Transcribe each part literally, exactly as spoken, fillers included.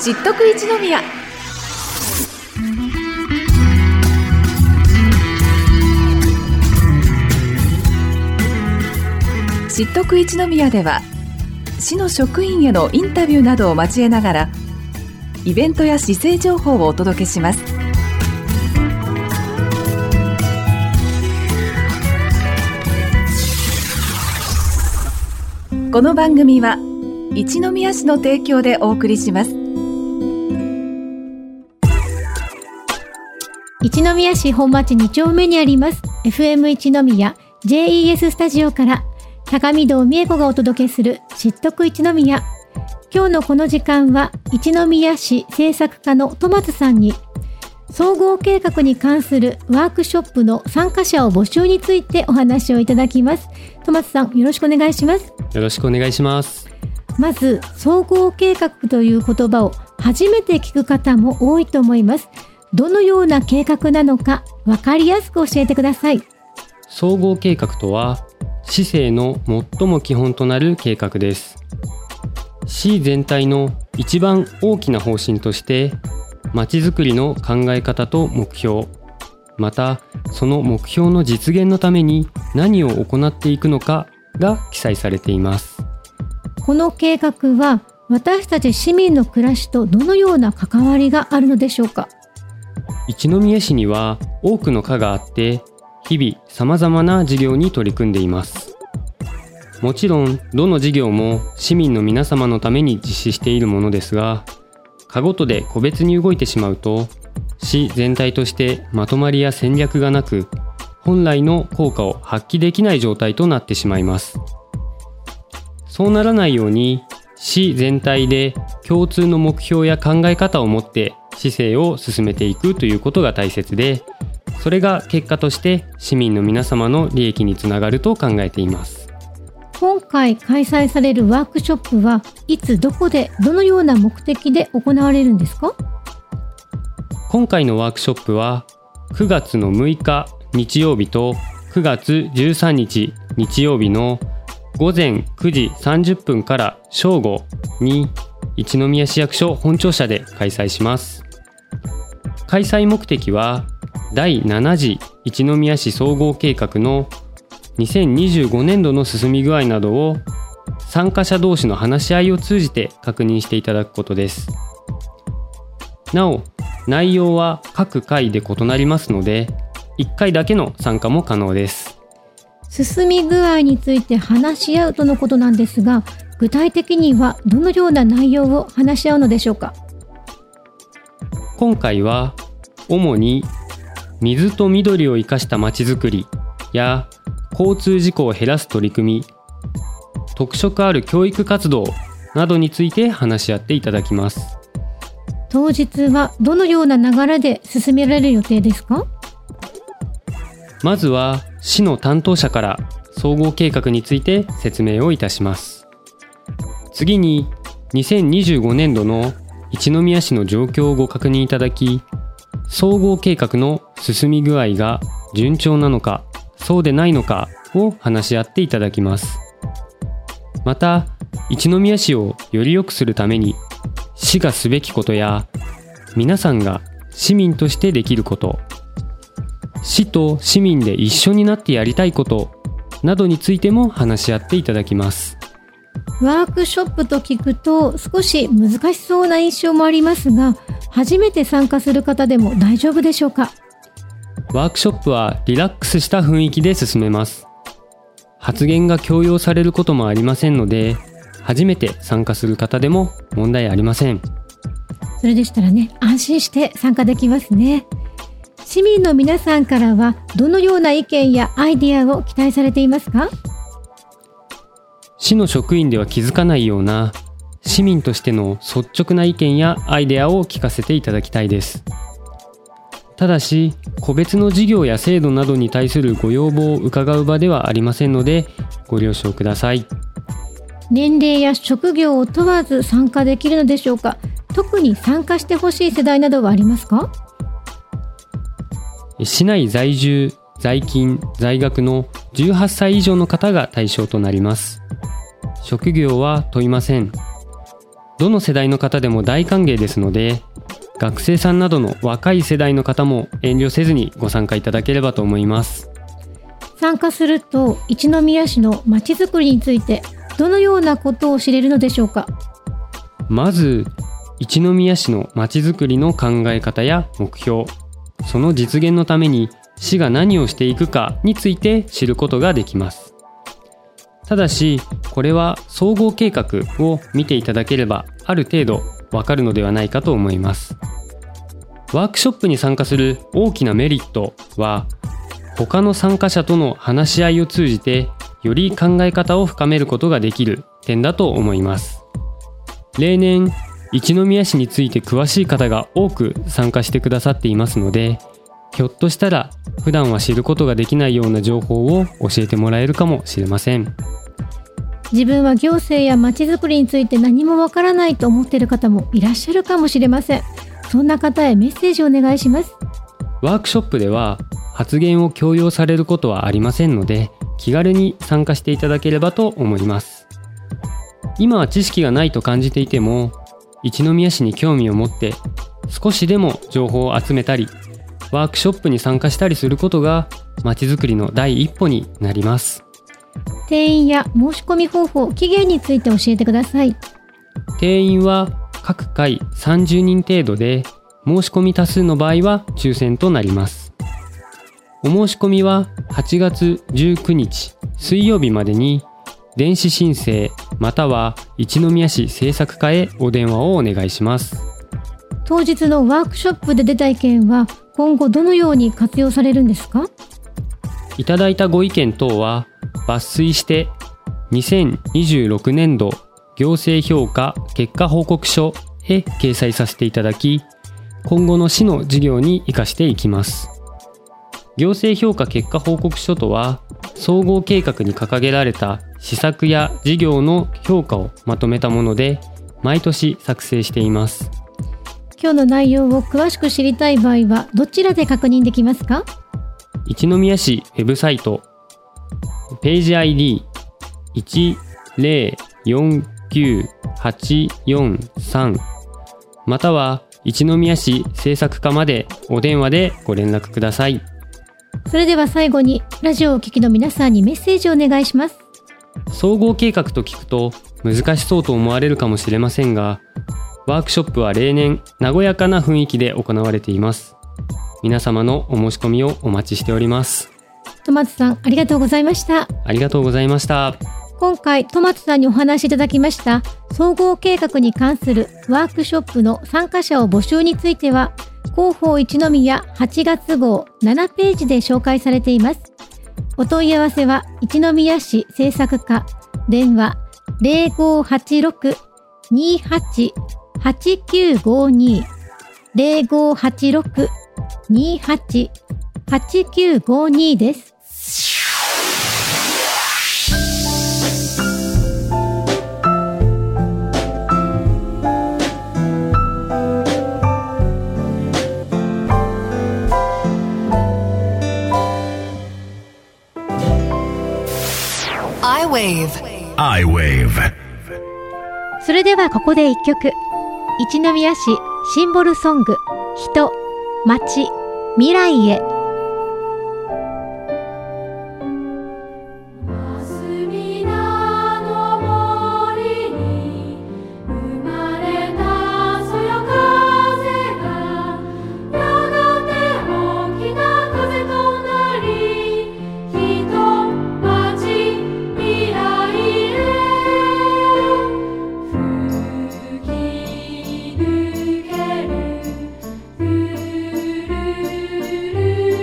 知っとく一宮。知っとく一宮では、市の職員へのインタビューなどを交えながら、イベントや市政情報をお届けします。この番組は一宮市の提供でお送りします。 一宮市本町に丁目にあります エフエム 一宮 ジェイイーエス スタジオから高見堂美恵子がお届けする知っとく一宮。今日のこの時間は一宮市政策課の戸松さんに総合計画に関するワークショップの参加者を募集についてお話をいただきます。戸松さん、よろしくお願いします。 よろしくお願いします。 まず、総合計画という言葉を初めて聞く方も多いと思います。どのような計画なのか分かりやすく教えてください。 総合計画とは、市政の最も基本となる計画です。市全体の一番大きな方針として、まちづくりの考え方と目標、またその目標の実現のために何を行っていくのかが記載されています。 この計画は私たち市民の暮らしとどのような関わりがあるのでしょうか。 一宮市には多くの課があって、日々様々な事業に取り組んでいます。もちろんどの事業も市民の皆様のために実施しているものですが、課ごとで個別に動いてしまうと、市全体としてまとまりや戦略がなく、本来の効果を発揮できない状態となってしまいます。そうならないように、市全体で共通の目標や考え方を持って市政を進めていくということが大切で、それが結果として市民の皆様の利益につながると考えています。 今回開催されるワークショップはいつどこでどのような目的で行われるんですか？ 今回のワークショップはくがつのむいか日曜日とくがつじゅうさんにち日曜日のごぜんくじさんじゅっぷんから正午に一宮市役所本庁舎で開催します。開催目的はだいなな次一宮市総合計画のにせんにじゅうごねんどの進み具合などを参加者同士の話し合いを通じて確認していただくことです。なお、内容は各回で異なりますので、いっかいだけの参加も可能です。 進み具合について話し合うとのことなんですが、具体的にはどのような内容を話し合うのでしょうか。 今回は主に水と緑を生かしたまちづくりや交通事故を減らす取り組み、特色ある教育活動などについて話し合っていただきます。 当日はどのような流れで進められる予定ですか？ まずは市の担当者から総合計画について説明をいたします。次ににせんにじゅうごねんどの一宮市の状況をご確認いただき、総合計画の進み具合が順調なのかそうでないのかを話し合っていただきます。また、一宮市をより良くするために市がすべきことや皆さんが市民としてできること、市と市民で一緒になってやりたいことなどについても話し合っていただきます。 ワークショップと聞くと少し難しそうな印象もありますが、初めて参加する方でも大丈夫でしょうか？ ワークショップはリラックスした雰囲気で進めます。発言が強要されることもありませんので、初めて参加する方でも問題ありません。 それでしたらね、安心して参加できますね。市民の皆さんからはどのような意見やアイデアを期待されていますか？ 市の職員では気づかないような市民としての率直な意見やアイデアを聞かせていただきたいです。ただし、個別の事業や制度などに対するご要望を伺う場ではありませんので、ご了承ください。 年齢や職業を問わず参加できるのでしょうか？特に参加してほしい世代などはありますか？ 市内在住、在勤、在学のじゅうはっさい以上の方が対象となります。職業は問いません。 どの世代の方でも大歓迎ですので、学生さんなどの若い世代の方も遠慮せずにご参加いただければと思います。 参加すると一宮市のまちづくりについてどのようなことを知れるのでしょうか。 まず一宮市のまちづくりの考え方や目標、その実現のために市が何をしていくかについて知ることができます。ただしこれは総合計画を見ていただければある程度わかるのではないかと思います。ワークショップに参加する大きなメリットは、他の参加者との話し合いを通じてより考え方を深めることができる点だと思います。例年一宮市について詳しい方が多く参加してくださっていますので、ひょっとしたら普段は知ることができないような情報を教えてもらえるかもしれません。 自分は行政やまちづくりについて何もわからないと思っている方もいらっしゃるかもしれません。そんな方へメッセージをお願いします。 ワークショップでは発言を強要されることはありませんので、気軽に参加していただければと思います。今は知識がないと感じていても、一宮市に興味を持って少しでも情報を集めたり、ワークショップに参加したりすることがまちづくりの第一歩になります。 定員や申し込み方法、期限について教えてください。 定員は各回さんじゅうにん程度で、申し込み多数の場合は抽選となります。お申し込みははちがつじゅうくにち水曜日までに電子申請または一宮市政策課へお電話をお願いします。 当日のワークショップで出た意見は今後どのように活用されるんですか？ いただいたご意見等は抜粋してにせんにじゅうろくねんど行政評価結果報告書へ掲載させていただき、今後の市の事業に生かしていきます。行政評価結果報告書とは、総合計画に掲げられた施策や事業の評価をまとめたもので、毎年作成しています。 今日の内容を詳しく知りたい場合はどちらで確認できますか？ 一宮市ウェブサイトページ アイディーいちゼロよんきゅうはちよんさん または一宮市政策課までお電話でご連絡ください。 それでは最後にラジオをお聞きの皆さんにメッセージをお願いします。 総合計画と聞くと難しそうと思われるかもしれませんが、ワークショップは例年和やかな雰囲気で行われています。皆様のお申し込みをお待ちしております。 戸松さん、ありがとうございました。 ありがとうございました。 今回戸松さんにお話しいただきました総合計画に関するワークショップの参加者を募集については、広報一宮はちがつ号ななページで紹介されています。お問い合わせは一宮市政策課、電話 ゼロごはちろく にはち はちきゅうごに ゼロごはちろく にはち はちきゅうごに です。 iWave。 それではここで一曲。一宮市シンボルソング、人、街、未来へ。 「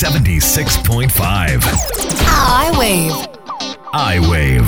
セブンティーシックスポイントファイブ I-Wave I-Wave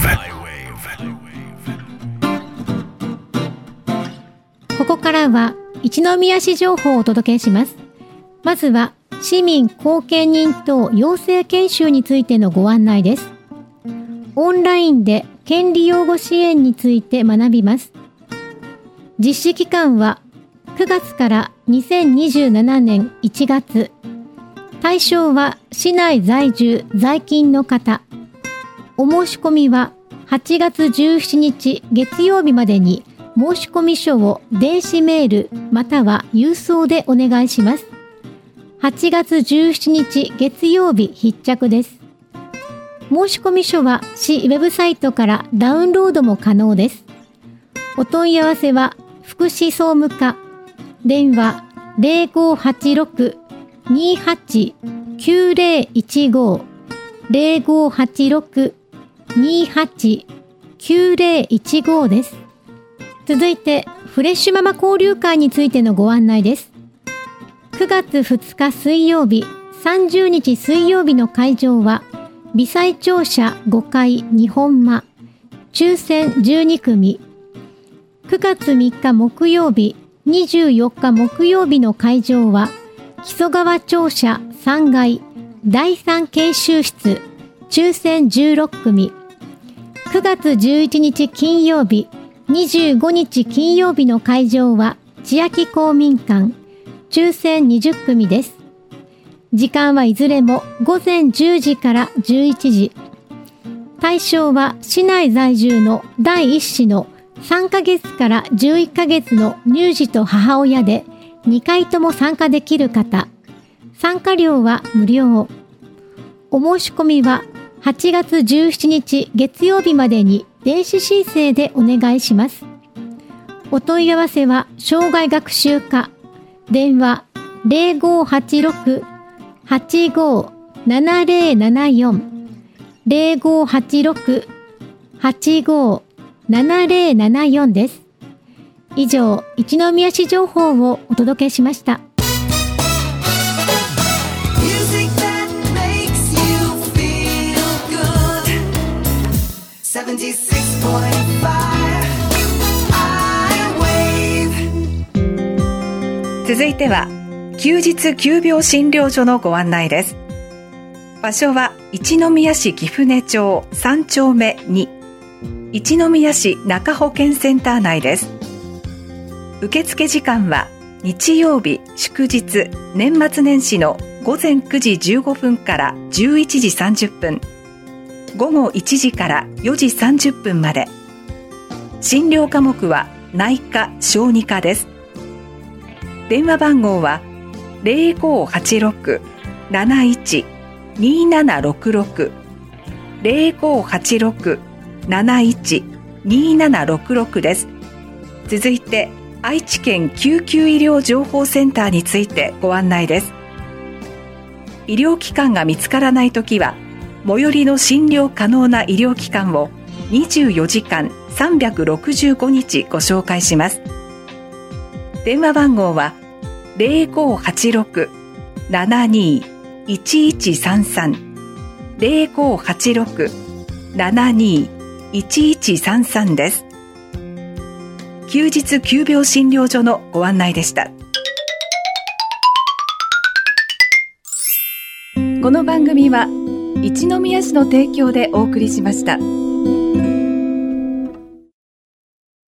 ここからは一宮市情報をお届けします。まずは市民後見人等養成研修についてのご案内です。オンラインで権利擁護支援について学びます。実施期間はくがつからにせんにじゅうななねんいちがつ。対象は市内在住在勤の方。お申し込みははちがつじゅうしちにち月曜日までに申し込み書を電子メールまたは郵送でお願いします。はちがつじゅうしちにち月曜日必着です。申し込み書は市ウェブサイトからダウンロードも可能です。お問い合わせは福祉総務課電話 ゼロごはちろく にはち きゅうゼロいちご ゼロごはちろく にはち きゅうゼロいちご です。続いてフレッシュママ交流会についてのご案内です。くがつふつか水曜日、さんじゅうにち水曜日の会場は微細庁舎ごかい日本間抽選じゅうにくみ。くがつみっか木曜日、にじゅうよっか木曜日の会場は木曽川庁舎さんがいだいさん研修室抽選じゅうろっくみ。くがつじゅういちにち金曜日、にじゅうごにち金曜日の会場は千秋公民館抽選にじゅっくみです。時間はいずれもごぜんじゅうじからじゅういちじ。対象は市内在住のだいいっ子のさんかげつからじゅういっかげつの乳児と母親でにかいとも参加できる方。参加料は無料。お申し込みははちがつじゅうしちにち月曜日までに電子申請でお願いします。お問い合わせは障害学習課電話 ゼロごはちろく はちごななゼロななよん ゼロごはちろく はちごななゼロななよん です。以上、一宮市情報をお届けしました。 Music that makes you feel good セブンティーシックスポイントファイブ I-Wave 続いては休日急病診療所のご案内です。場所は一宮市貴船町さんちょうめに、一宮市中保健センター内です。受付時間は日曜日、祝日、年末年始のごぜんくじじゅうごふんからじゅういちじさんじゅっぷん、午後いちじからよじさんじゅっぷんまで。診療科目は内科・小児科です。電話番号はゼロごはちろく なないち にななろくろく ゼロごはちろく なないち にななろくろく です。続いて愛知県救急医療情報センターについてご案内です。医療機関が見つからないときは最寄りの診療可能な医療機関をにじゅうよじかんさんびゃくろくじゅうごにちご紹介します。電話番号はゼロごはちろく ななにいちいちさんさん ゼロごはちろく ななにいちいちさんさん です。休日急病診療所のご案内でした。この番組は一宮市の提供でお送りしました。